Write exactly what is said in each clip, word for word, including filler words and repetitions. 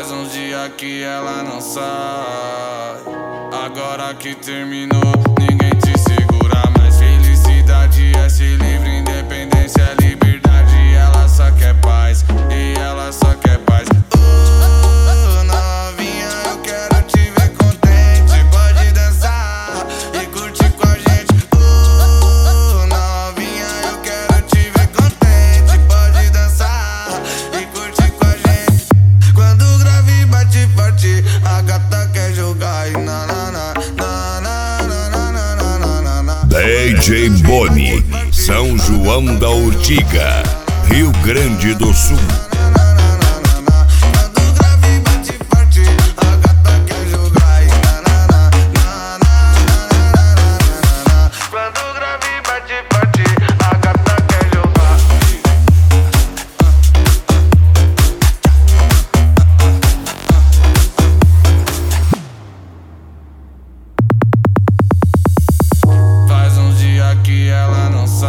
Faz uns dias que ela não sai. Agora que terminou, ninguém te segura mais. Felicidade é ser livre, independência é liberdade. Ela só quer paz, e ela só quer paz. Oh, novinha, eu quero te ver contente. Pode dançar e curtir com a gente. Oh, novinha, eu quero te ver contente. Pode dançar e curtir com a gente. Quando o grave bate forte, a gata quer jogar e na na na na na na na na na na. D J Boni, São João da Urtiga, Rio Grande do Sul. Que ela não sai.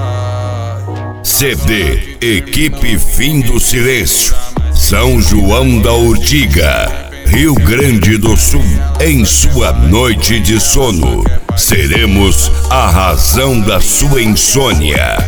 C D Equipe Fim do Silêncio, São João da Urtiga, Rio Grande do Sul. Em sua noite de sono, seremos a razão da sua insônia.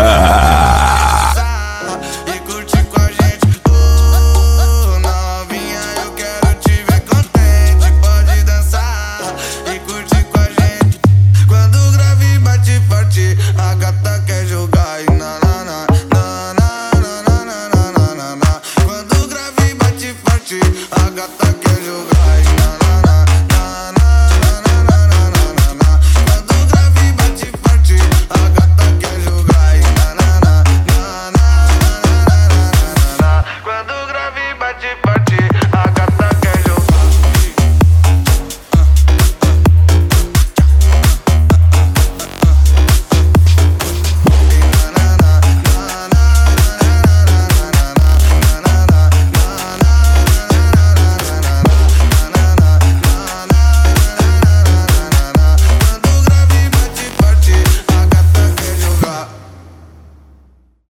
A gata quer jogar e na na na na na na na na na na. Quando o grave bate forte, a gata quer jogar e na na na na na na na na. Quando o grave bate forte, a gata quer jogar e na na na na na na na. Quando o grave bate forte.